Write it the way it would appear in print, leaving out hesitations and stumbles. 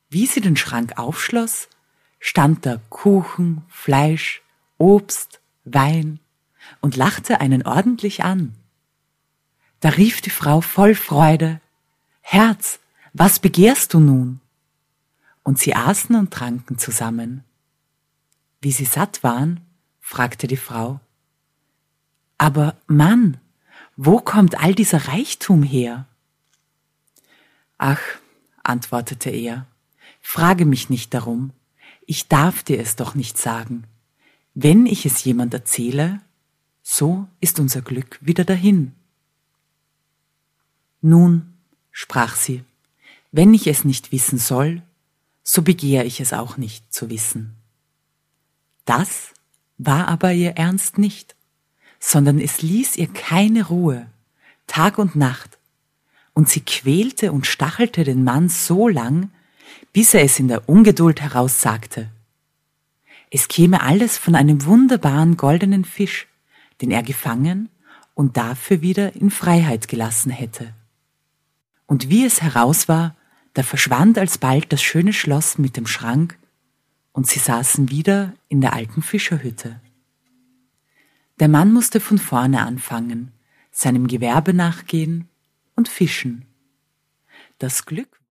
Wie sie den Schrank aufschloss, stand da Kuchen, Fleisch, Obst, Wein und lachte einen ordentlich an. Da rief die Frau voll Freude: »Herz, was begehrst du nun?« Und sie aßen und tranken zusammen. Wie sie satt waren, fragte die Frau: »Aber Mann, wo kommt all dieser Reichtum her?« »Ach«, antwortete er, »frage mich nicht darum, ich darf dir es doch nicht sagen. Wenn ich es jemand erzähle, so ist unser Glück wieder dahin.« »Nun«, sprach sie, »wenn ich es nicht wissen soll, so begehre ich es auch nicht zu wissen.« Das war aber ihr Ernst nicht, sondern es ließ ihr keine Ruhe, Tag und Nacht, und sie quälte und stachelte den Mann so lang, bis er es in der Ungeduld heraus sagte. Es käme alles von einem wunderbaren goldenen Fisch, den er gefangen und dafür wieder in Freiheit gelassen hätte. Und wie es heraus war, da verschwand alsbald das schöne Schloss mit dem Schrank, und sie saßen wieder in der alten Fischerhütte. Der Mann musste von vorne anfangen, seinem Gewerbe nachgehen und fischen. Das Glück